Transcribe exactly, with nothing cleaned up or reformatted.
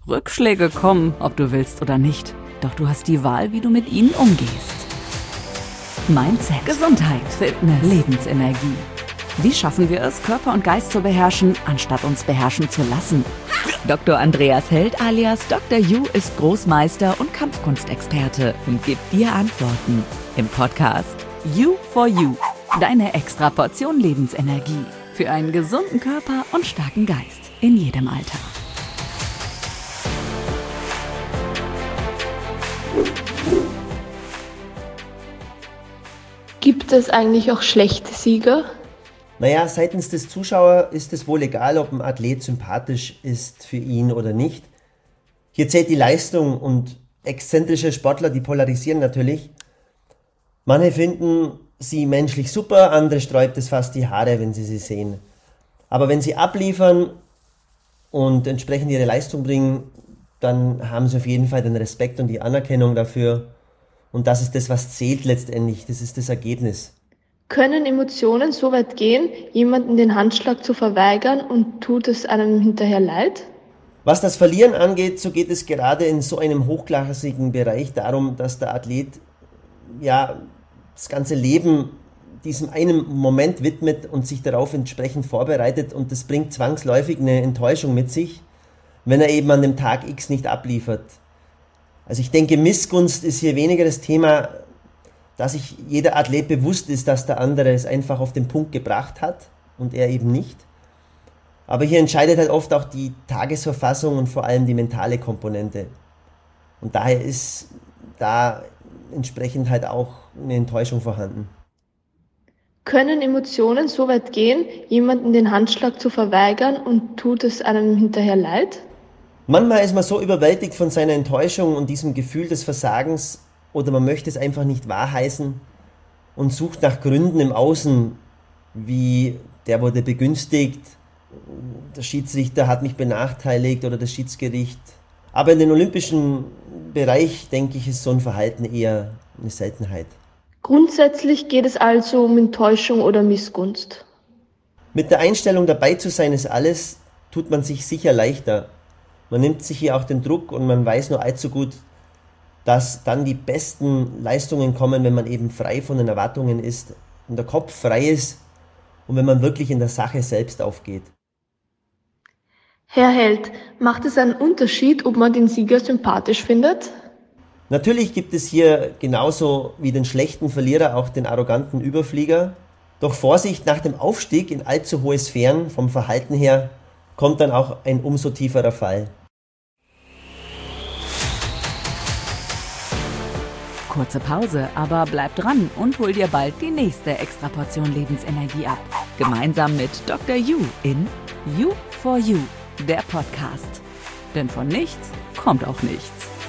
Rückschläge kommen, ob du willst oder nicht. Doch du hast die Wahl, wie du mit ihnen umgehst. Mindset, Gesundheit, Fitness, Lebensenergie. Wie schaffen wir es, Körper und Geist zu beherrschen, anstatt uns beherrschen zu lassen? Doktor Andreas Held alias Doktor Yu ist Großmeister und Kampfkunstexperte und gibt dir Antworten im Podcast You for You. Deine extra Portion Lebensenergie für einen gesunden Körper und starken Geist in jedem Alter. Gibt es eigentlich auch schlechte Sieger? Naja, seitens des Zuschauers ist es wohl egal, ob ein Athlet sympathisch ist für ihn oder nicht. Hier zählt die Leistung und exzentrische Sportler, die polarisieren natürlich. Manche finden sie menschlich super, andere sträubt es fast die Haare, wenn sie sie sehen. Aber wenn sie abliefern und entsprechend ihre Leistung bringen, dann haben sie auf jeden Fall den Respekt und die Anerkennung dafür. Und das ist das, was zählt letztendlich, das ist das Ergebnis. Können Emotionen so weit gehen, jemanden den Handschlag zu verweigern und tut es einem hinterher leid? Was das Verlieren angeht, so geht es gerade in so einem hochklassigen Bereich darum, dass der Athlet ja das ganze Leben diesem einen Moment widmet und sich darauf entsprechend vorbereitet, und das bringt zwangsläufig eine Enttäuschung mit sich, wenn er eben an dem Tag X nicht abliefert. Also ich denke, Missgunst ist hier weniger das Thema, dass sich jeder Athlet bewusst ist, dass der andere es einfach auf den Punkt gebracht hat und er eben nicht. Aber hier entscheidet halt oft auch die Tagesverfassung und vor allem die mentale Komponente. Und daher ist da entsprechend halt auch eine Enttäuschung vorhanden. Können Emotionen so weit gehen, jemanden den Handschlag zu verweigern und tut es einem hinterher leid? Manchmal ist man so überwältigt von seiner Enttäuschung und diesem Gefühl des Versagens, oder man möchte es einfach nicht wahrheißen und sucht nach Gründen im Außen, wie der wurde begünstigt, der Schiedsrichter hat mich benachteiligt oder das Schiedsgericht. Aber in den olympischen Bereich, denke ich, ist so ein Verhalten eher eine Seltenheit. Grundsätzlich geht es also um Enttäuschung oder Missgunst. Mit der Einstellung dabei zu sein ist alles, tut man sich sicher leichter. Man nimmt sich hier auch den Druck und man weiß nur allzu gut, dass dann die besten Leistungen kommen, wenn man eben frei von den Erwartungen ist und der Kopf frei ist und wenn man wirklich in der Sache selbst aufgeht. Herr Held, macht es einen Unterschied, ob man den Sieger sympathisch findet? Natürlich gibt es hier genauso wie den schlechten Verlierer auch den arroganten Überflieger. Doch Vorsicht, nach dem Aufstieg in allzu hohe Sphären vom Verhalten her kommt dann auch ein umso tieferer Fall. Kurze Pause, aber bleib dran und hol dir bald die nächste Extraportion Lebensenergie ab. Gemeinsam mit Doktor Yu in You for You, der Podcast. Denn von nichts kommt auch nichts.